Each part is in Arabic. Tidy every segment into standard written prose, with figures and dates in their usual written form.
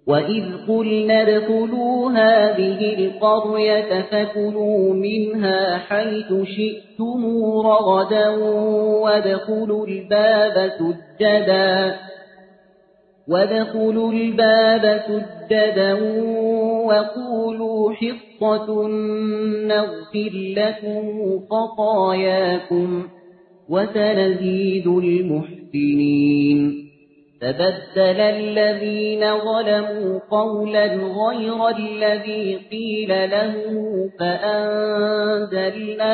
وَإِذْ قُلْنَا ادْخُلُوا هَٰذِهِ الْقَرْيَةَ فَكُلُوا مِنْهَا حَيْثُ شِئْتُمْ رَغَدًا وَادْخُلُوا الْبَابَ سُجَّدًا وَقُولُوا حِطَّةٌ نَّغْفِرْ لَكُمْ خَطَايَاكُمْ وَسَنَزِيدُ الْمُحْسِنِينَ فَبَدَّلَ الَّذِينَ ظَلَمُوا قَوْلًا غَيْرَ الَّذِي قِيلَ لَهُمْ فَأَنزَلْنَا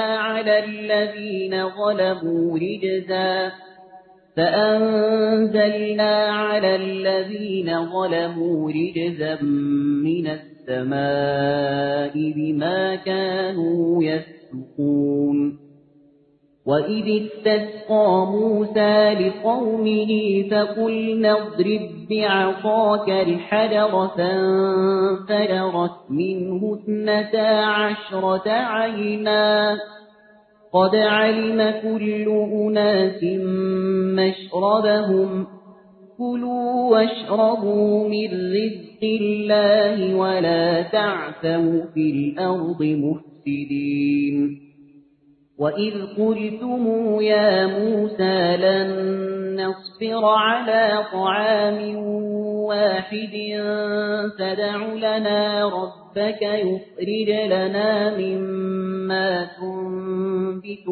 عَلَى الَّذِينَ ظَلَمُوا رِجْزًا مِّنَ السَّمَاءِ بِمَا كَانُوا يَفْسُقُونَ وَإِذِ اسْتَسْقَىٰ مُوسَىٰ لِقَوْمِهِ فَقُلْنَا اضْرِب بِّعَصَاكَ الْحَجَرَ فَانفَجَرَتْ مِنْهُ 12 عَيْنًا ۖ قَدْ عَلِمَ كُلُّ أُنَاسٍ مَّشْرَبَهُمْ ۖ كُلُوا وَاشْرَبُوا مِن رِّزْقِ اللَّهِ وَلَا تَعْثَوْا فِي الْأَرْضِ مُفْسِدِينَ وَإِذْ قُلْتُمْ يَا مُوسَىٰ لَن نَّصْبِرَ عَلَىٰ طَعَامٍ وَاحِدٍ فَادْعُ لَنَا رَبَّكَ يُخْرِجْ لَنَا مِمَّا تُنبِتُ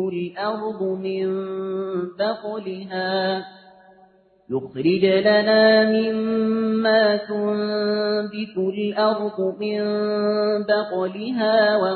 الْأَرْضُ مِن بَقْلِهَا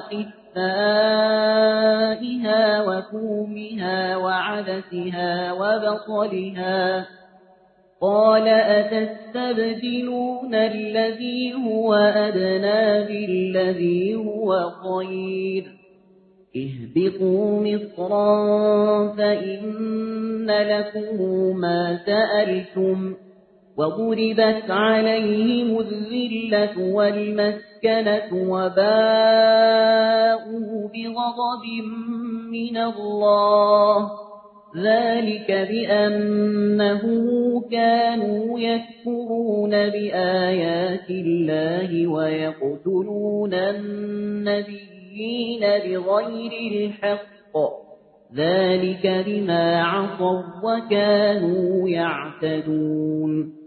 وَقِثَّائِهَا وَفُومِهَا وَعَدَسِهَا وَبَصَلِهَا ۖ قَالَ أَتَسْتَبْدِلُونَ الَّذِي هُوَ أَدْنَىٰ بِالَّذِي هُوَ خَيْرٌ ۚ اهْبِطُوا مِصْرًا فَإِنَّ لَكُم مَّا سَأَلْتُمْ ۗ وَضُرِبَتْ عَلَيْهِمُ الذِّلَّةُ وَالْمَسْكَنَةُ وَبَاءُوا بِغَضَبٍ مِّنَ اللَّهِ ۗ ذَٰلِكَ بِأَنَّهُمْ كَانُوا يَكْفُرُونَ بِآيَاتِ اللَّهِ وَيَقْتُلُونَ النَّبِيِّينَ بِغَيْرِ الْحَقِّ ۗ ذَٰلِكَ بِمَا عَصَوا وَّكَانُوا يَعْتَدُونَ